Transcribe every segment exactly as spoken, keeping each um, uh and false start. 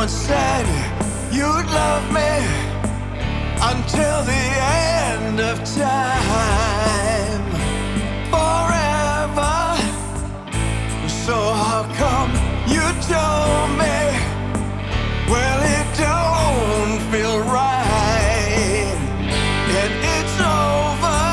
once said you'd love me until the end of time, forever. So how come you told me? Well, it don't feel right, and it's over.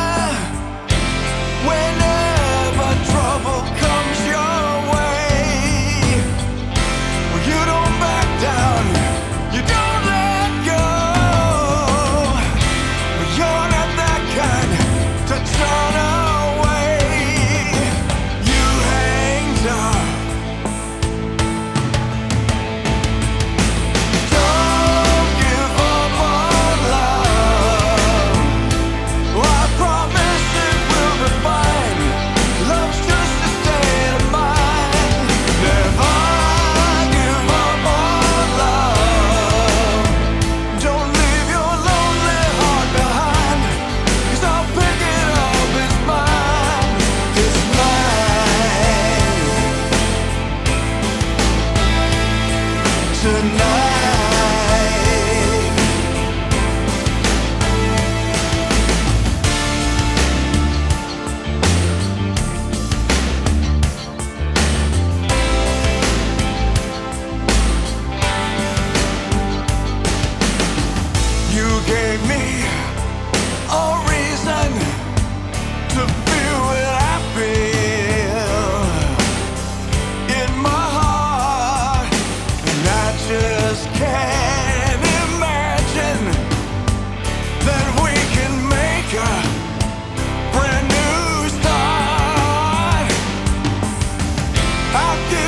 Whenever trouble comes your way, well, you don't back down, you don't let go. Well, you're not that kind to turn away. You hang tough. Don't give up on love. Oh, I promise it will be fine. Love's just a state of mind. Never give up on love. Don't leave your lonely heart behind, 'cause I'll pick it up, it's mine, it's mine. Tonight you gave me a reason to feel what I feel in my heart, and I just can't imagine that we can make a brand new start. I give